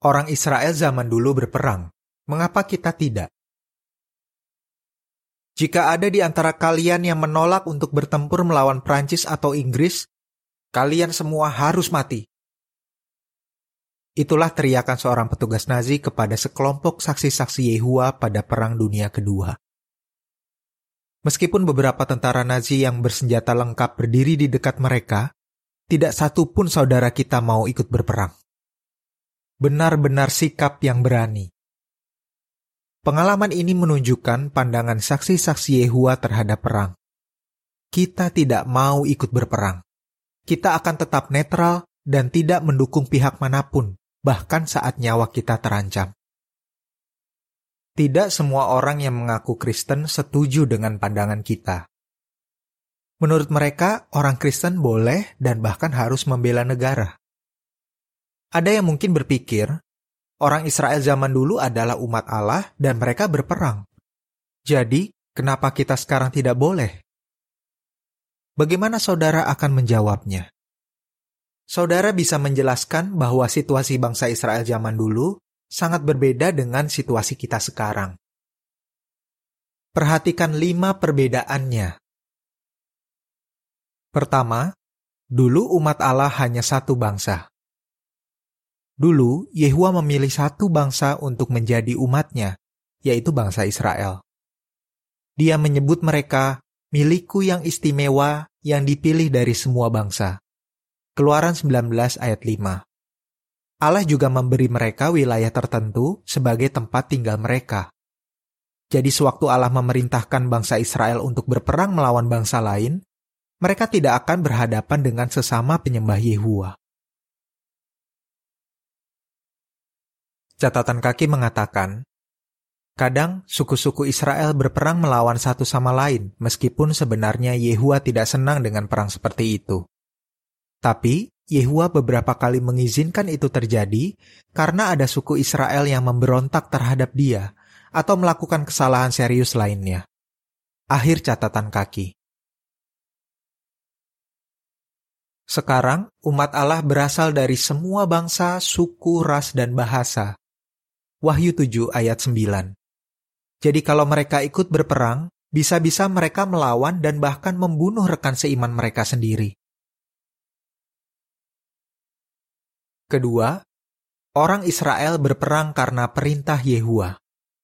Orang Israel zaman dulu berperang. Mengapa kita tidak? Jika ada di antara kalian yang menolak untuk bertempur melawan Prancis atau Inggris, kalian semua harus mati. Itulah teriakan seorang petugas Nazi kepada sekelompok saksi-saksi Yehua pada Perang Dunia Kedua. Meskipun beberapa tentara Nazi yang bersenjata lengkap berdiri di dekat mereka, tidak satu pun saudara kita mau ikut berperang. Benar-benar sikap yang berani. Pengalaman ini menunjukkan pandangan saksi-saksi Yehua terhadap perang. Kita tidak mau ikut berperang. Kita akan tetap netral dan tidak mendukung pihak manapun, bahkan saat nyawa kita terancam. Tidak semua orang yang mengaku Kristen setuju dengan pandangan kita. Menurut mereka, orang Kristen boleh dan bahkan harus membela negara. Ada yang mungkin berpikir, orang Israel zaman dulu adalah umat Allah dan mereka berperang. Jadi, kenapa kita sekarang tidak boleh? Bagaimana saudara akan menjawabnya? Saudara bisa menjelaskan bahwa situasi bangsa Israel zaman dulu sangat berbeda dengan situasi kita sekarang. Perhatikan 5 perbedaannya. Pertama, dulu umat Allah hanya satu bangsa. Dulu, Yehua memilih satu bangsa untuk menjadi umatnya, yaitu bangsa Israel. Dia menyebut mereka milikku yang istimewa yang dipilih dari semua bangsa. Keluaran 19 ayat 5. Allah juga memberi mereka wilayah tertentu sebagai tempat tinggal mereka. Jadi sewaktu Allah memerintahkan bangsa Israel untuk berperang melawan bangsa lain, mereka tidak akan berhadapan dengan sesama penyembah Yehua. Catatan kaki mengatakan, kadang suku-suku Israel berperang melawan satu sama lain, meskipun sebenarnya Yehua tidak senang dengan perang seperti itu. Tapi, Yehua beberapa kali mengizinkan itu terjadi karena ada suku Israel yang memberontak terhadap dia atau melakukan kesalahan serius lainnya. Akhir catatan kaki. Sekarang, umat Allah berasal dari semua bangsa, suku, ras, dan bahasa. Wahyu 7 ayat 9. Jadi kalau mereka ikut berperang, bisa-bisa mereka melawan dan bahkan membunuh rekan seiman mereka sendiri. Kedua, orang Israel berperang karena perintah Yehua.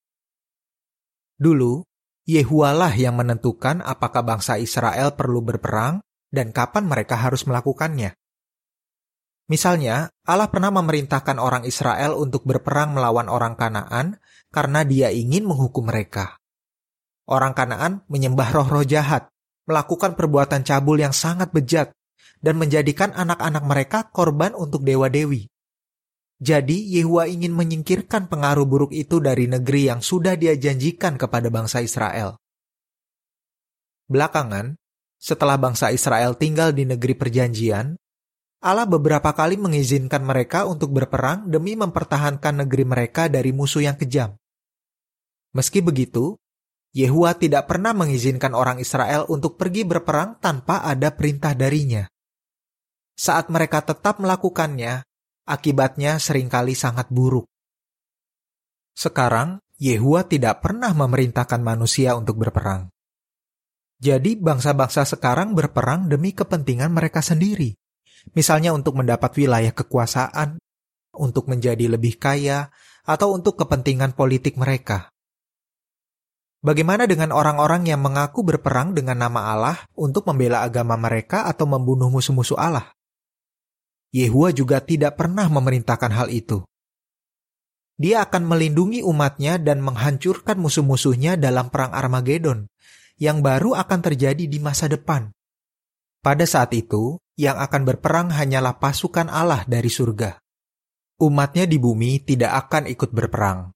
Dulu, Yehualah yang menentukan apakah bangsa Israel perlu berperang dan kapan mereka harus melakukannya. Misalnya, Allah pernah memerintahkan orang Israel untuk berperang melawan orang Kanaan karena dia ingin menghukum mereka. Orang Kanaan menyembah roh-roh jahat, melakukan perbuatan cabul yang sangat bejat, dan menjadikan anak-anak mereka korban untuk dewa-dewi. Jadi, Yehua ingin menyingkirkan pengaruh buruk itu dari negeri yang sudah dia janjikan kepada bangsa Israel. Belakangan, setelah bangsa Israel tinggal di negeri perjanjian, Allah beberapa kali mengizinkan mereka untuk berperang demi mempertahankan negeri mereka dari musuh yang kejam. Meski begitu, Yehua tidak pernah mengizinkan orang Israel untuk pergi berperang tanpa ada perintah darinya. Saat mereka tetap melakukannya, akibatnya seringkali sangat buruk. Sekarang, Yehua tidak pernah memerintahkan manusia untuk berperang. Jadi, bangsa-bangsa sekarang berperang demi kepentingan mereka sendiri. Misalnya untuk mendapat wilayah kekuasaan, untuk menjadi lebih kaya, atau untuk kepentingan politik mereka. Bagaimana dengan orang-orang yang mengaku berperang dengan nama Allah untuk membela agama mereka atau membunuh musuh-musuh Allah? Yehua juga tidak pernah memerintahkan hal itu. Dia akan melindungi umatnya dan menghancurkan musuh-musuhnya dalam perang Armageddon, yang baru akan terjadi di masa depan. Pada saat itu, yang akan berperang hanyalah pasukan Allah dari surga. Umatnya di bumi tidak akan ikut berperang.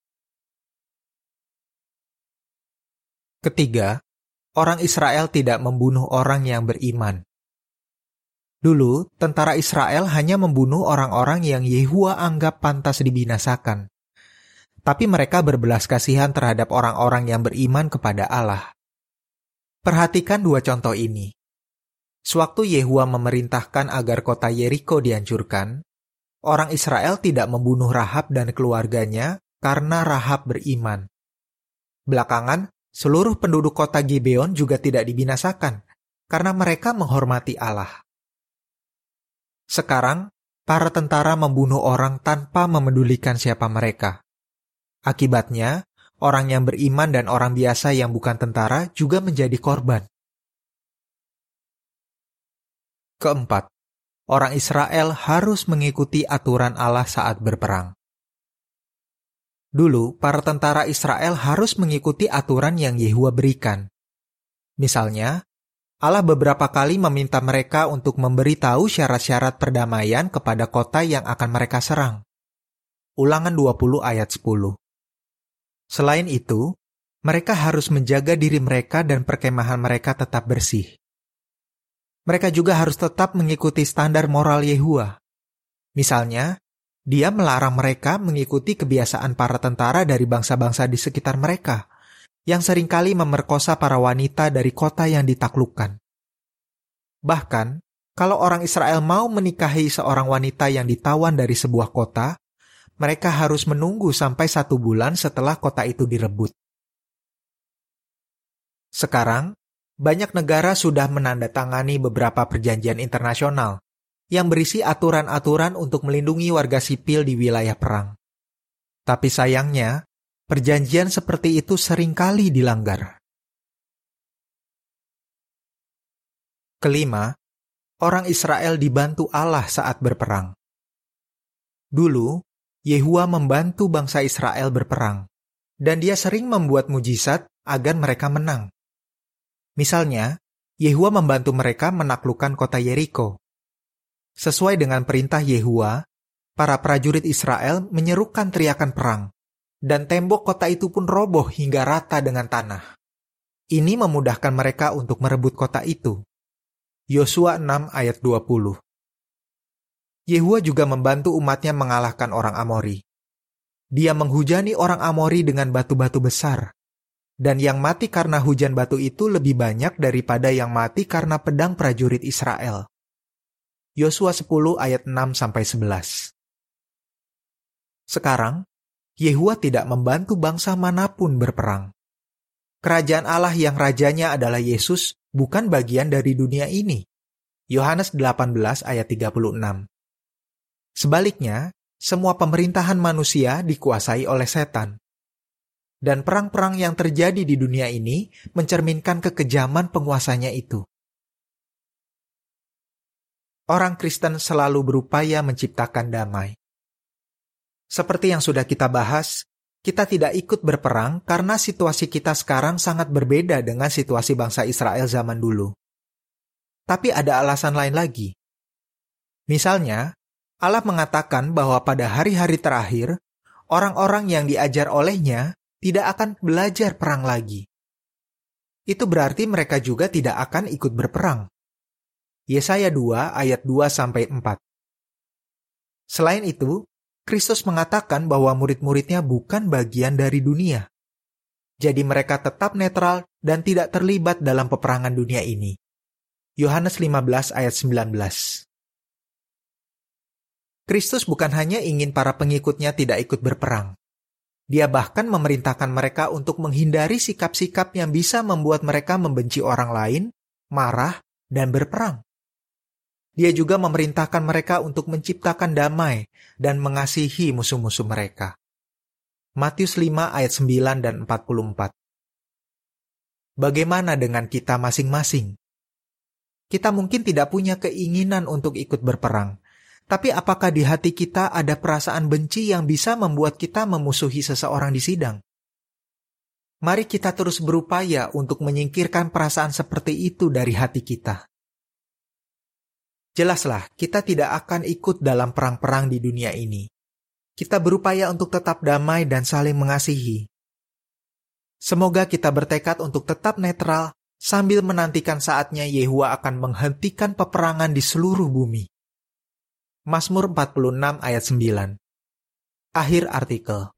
Ketiga, orang Israel tidak membunuh orang yang beriman. Dulu, tentara Israel hanya membunuh orang-orang yang Yehua anggap pantas dibinasakan. Tapi mereka berbelas kasihan terhadap orang-orang yang beriman kepada Allah. Perhatikan 2 contoh ini. Sewaktu Yehua memerintahkan agar kota Yeriko dihancurkan, orang Israel tidak membunuh Rahab dan keluarganya karena Rahab beriman. Belakangan, seluruh penduduk kota Gibeon juga tidak dibinasakan karena mereka menghormati Allah. Sekarang, para tentara membunuh orang tanpa memedulikan siapa mereka. Akibatnya, orang yang beriman dan orang biasa yang bukan tentara juga menjadi korban. Keempat, orang Israel harus mengikuti aturan Allah saat berperang. Dulu, para tentara Israel harus mengikuti aturan yang Yehua berikan. Misalnya, Allah beberapa kali meminta mereka untuk memberitahu syarat-syarat perdamaian kepada kota yang akan mereka serang. Ulangan 20 ayat 10. Selain itu, mereka harus menjaga diri mereka dan perkemahan mereka tetap bersih. Mereka juga harus tetap mengikuti standar moral Yehua. Misalnya, dia melarang mereka mengikuti kebiasaan para tentara dari bangsa-bangsa di sekitar mereka, yang seringkali memerkosa para wanita dari kota yang ditaklukkan. Bahkan, kalau orang Israel mau menikahi seorang wanita yang ditawan dari sebuah kota, mereka harus menunggu sampai 1 bulan setelah kota itu direbut. Sekarang, banyak negara sudah menandatangani beberapa perjanjian internasional yang berisi aturan-aturan untuk melindungi warga sipil di wilayah perang. Tapi sayangnya, perjanjian seperti itu seringkali dilanggar. Kelima, orang Israel dibantu Allah saat berperang. Dulu, Yehua membantu bangsa Israel berperang, dan dia sering membuat mujizat agar mereka menang. Misalnya, Yehua membantu mereka menaklukkan kota Yeriko. Sesuai dengan perintah Yehua, para prajurit Israel menyerukan teriakan perang, dan tembok kota itu pun roboh hingga rata dengan tanah. Ini memudahkan mereka untuk merebut kota itu. Yosua 6 ayat 20. Yehua juga membantu umatnya mengalahkan orang Amori. Dia menghujani orang Amori dengan batu-batu besar, dan yang mati karena hujan batu itu lebih banyak daripada yang mati karena pedang prajurit Israel. Yosua 10 ayat 6-11. Sekarang, Yehua tidak membantu bangsa manapun berperang. Kerajaan Allah yang rajanya adalah Yesus bukan bagian dari dunia ini. Yohanes 18 ayat 36. Sebaliknya, semua pemerintahan manusia dikuasai oleh setan. Dan perang-perang yang terjadi di dunia ini mencerminkan kekejaman penguasanya itu. Orang Kristen selalu berupaya menciptakan damai. Seperti yang sudah kita bahas, kita tidak ikut berperang karena situasi kita sekarang sangat berbeda dengan situasi bangsa Israel zaman dulu. Tapi ada alasan lain lagi. Misalnya, Allah mengatakan bahwa pada hari-hari terakhir, orang-orang yang diajar olehnya tidak akan belajar perang lagi. Itu berarti mereka juga tidak akan ikut berperang. Yesaya 2 ayat 2-4. Selain itu, Kristus mengatakan bahwa murid-muridnya bukan bagian dari dunia. Jadi mereka tetap netral dan tidak terlibat dalam peperangan dunia ini. Yohanes 15 ayat 19. Kristus bukan hanya ingin para pengikutnya tidak ikut berperang. Dia bahkan memerintahkan mereka untuk menghindari sikap-sikap yang bisa membuat mereka membenci orang lain, marah, dan berperang. Dia juga memerintahkan mereka untuk menciptakan damai dan mengasihi musuh-musuh mereka. Matius 5 ayat 9 dan 44. Bagaimana dengan kita masing-masing? Kita mungkin tidak punya keinginan untuk ikut berperang, tapi apakah di hati kita ada perasaan benci yang bisa membuat kita memusuhi seseorang di sidang? Mari kita terus berupaya untuk menyingkirkan perasaan seperti itu dari hati kita. Jelaslah, kita tidak akan ikut dalam perang-perang di dunia ini. Kita berupaya untuk tetap damai dan saling mengasihi. Semoga kita bertekad untuk tetap netral sambil menantikan saatnya Yehua akan menghentikan peperangan di seluruh bumi. Mazmur 46 ayat 9. Akhir artikel.